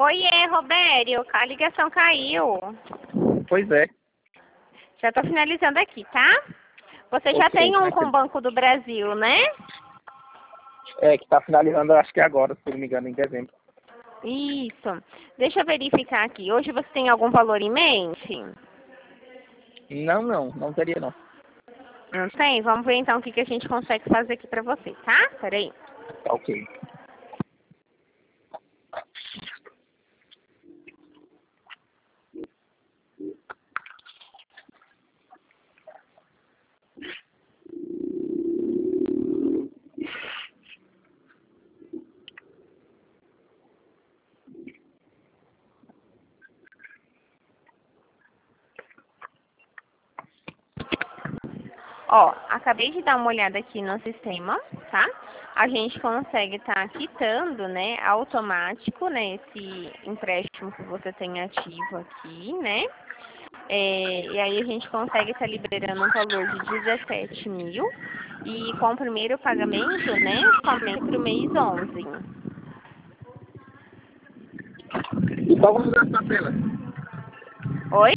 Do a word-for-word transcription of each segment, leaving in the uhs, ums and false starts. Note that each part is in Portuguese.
Oiê, Robério, a ligação caiu. Pois é. Já tô finalizando aqui, tá? Você já Ok, tem um mas com o você- Banco do Brasil, né? É, que tá finalizando, acho que agora, se não me engano, em dezembro. Isso. Deixa eu verificar aqui. Hoje você tem algum valor em mente? Não, não, não teria não. Não tem? Vamos ver então o que, que a gente consegue fazer aqui pra você, tá? Peraí. Tá ok. Ó, acabei de dar uma olhada aqui no sistema, tá? A gente consegue estar quitando, né, automático, né, esse empréstimo que você tem ativo aqui, né? É, e aí a gente consegue estar liberando um valor de dezessete mil e com o primeiro pagamento, né, somente para o mês onze. E qual o valor da parcela? Oi?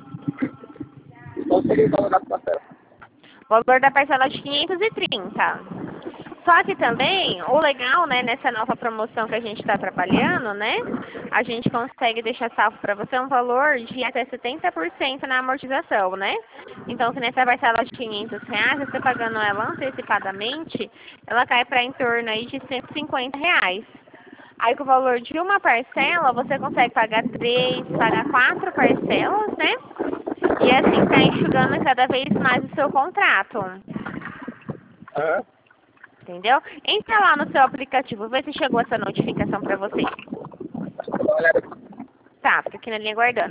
E qual seria o valor da parcela? Valor da parcela de quinhentos e trinta. Só que também, o legal, né, nessa nova promoção que a gente está trabalhando, né, a gente consegue deixar salvo para você um valor de até setenta por cento na amortização, né? Então, que nessa parcela de quinhentos reais, você pagando ela antecipadamente, ela cai para em torno aí de cento e cinquenta reais. Aí, com o valor de uma parcela, você consegue pagar três, pagar quatro parcelas, né? E assim, tá enxugando cada vez mais o seu contrato. Aham. Entendeu? Entra lá no seu aplicativo, vê se chegou essa notificação pra você. Acho que eu vou dar uma olhada aqui. Tá, fica aqui na linha aguardando.